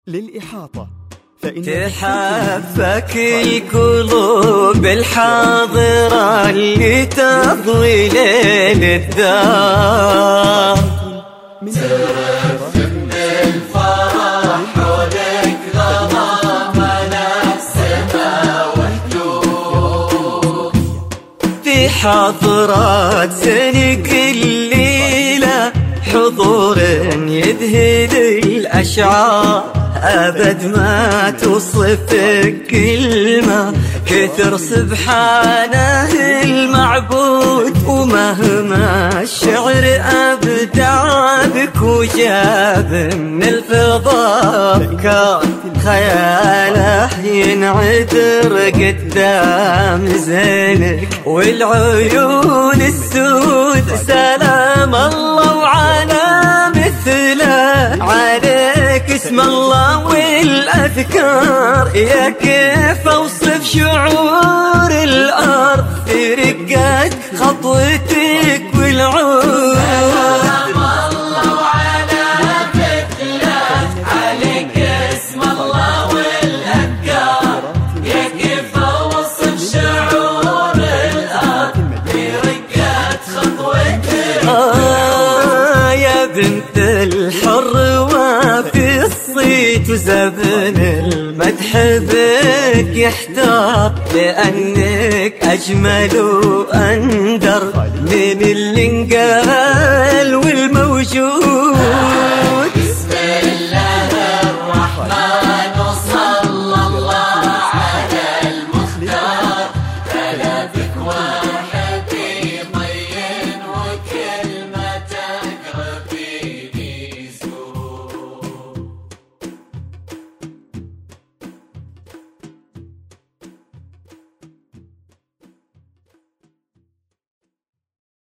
للإحاطة تحبك القلوب الحاضرة اللي تضوي ليل الدار، ترفم الفرح حولك غرامنا السما وحدود، في حضرة سنك الليلة حضور يذهل الأشعار، أبد ما توصفك كلمة كثر سبحانه المعبود، ومهما الشعر أبدع بك وجاب من الفضاء كان خياله ينعذر قدام زينك، والعيون السود سلام الله وعلى مثله عليك اسم الله والأذكار، يا كيف أوصف شعور الأرض في رقة خطوتك والعود، سلام الله وعلى مثله عليك اسم الله والأذكار، يا كيف أوصف شعور الأرض في رقة خطوتك. يا بنت الحر وفي الصيت وزبن المدح بك يحتار، لأنك أجمل وأندر من اللي انقال والموجود. بسم الله